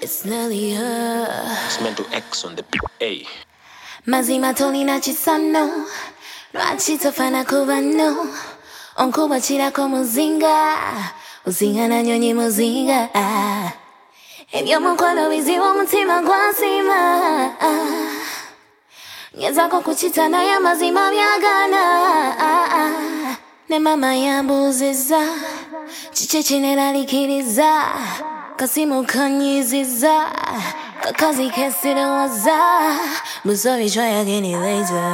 It's nearly her. It's meant to X on the A. Mazima tolina chisano lwakitofana ku banno onkubakirako muzinga ozinga nanyonyi muzinga ebyomukwano bizibu omutima gwasima ngezako kukita naye amazima byagana ne mama yambuuziza kiki ekineralikiriza kasimu kanyiziza kakazi kesirowooza busobi try again later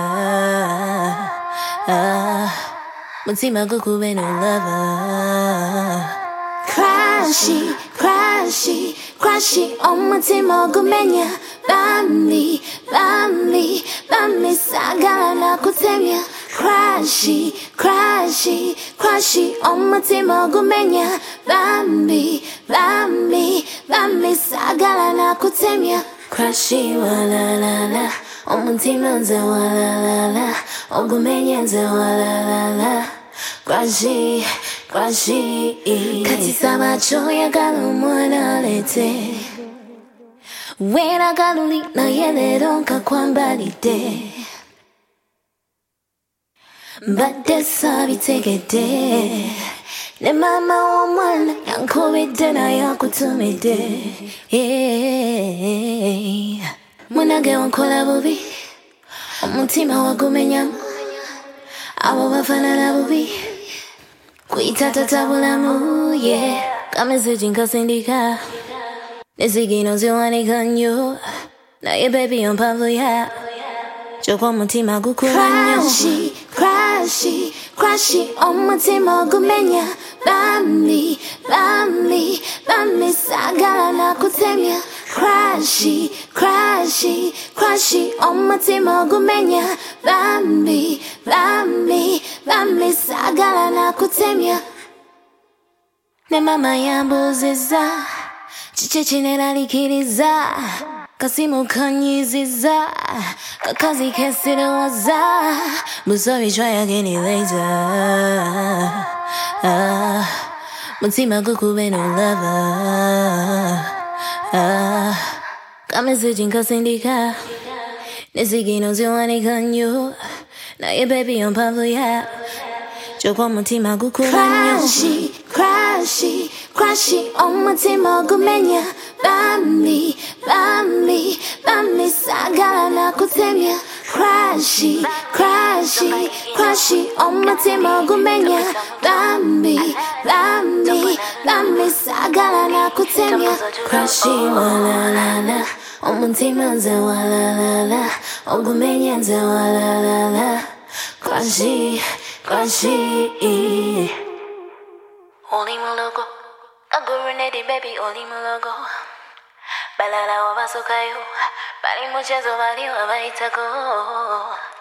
mutima gukube no lover crashy crashy crashy omutima ogumenya bambi bambi bambi sagala nakutemya crashy crashy crashy omutima ogumenya bambi bambi bambi sagala nakutemya crashy walalala omutima nze walalala ogumenya nze walalala crashy crashy kati saba kyoyagala omwana alete weeragala oli naye leero nkakwambalidde mbadde saabitegedde ne maama w'omwana yankubidde naye akutumidde munage wankola bubi omutima wagumenyamu abo bafaanana bubi kuyita tatabulamu kamesegi nkasindika nezigino ziwanika nnyo naye bebi ompanvuya kyokka omutima gukula nnyo crashy crashy omutima ogumenya bambi bambi bambi sagala nakutemya crashy crashy crashy omutima ogumenya bambi bambi bambi sagala nakutemya ne mama yambuuziza kiki ekineralikiriza kasimu kanyiziza kakazi kesirowooza busobi try again later mutima gukube no lover kamesegi nkasindika nezigino ziwanika nnyo naye bebi ompanvuya kyokka omutima gukula nnyo crashy crashy omutima ogumenya bambi bambi bambi sagala nakutemya crashy crashy crashy omutima ogumenya bambi bambi bambi sagala nakutemya crashy walalala omutima nze walalala ogumenya nze walalala crashy crashy oli mulogo agurunedi baby oli mulogo balala wabasukayo bali muchezo bali wabaitako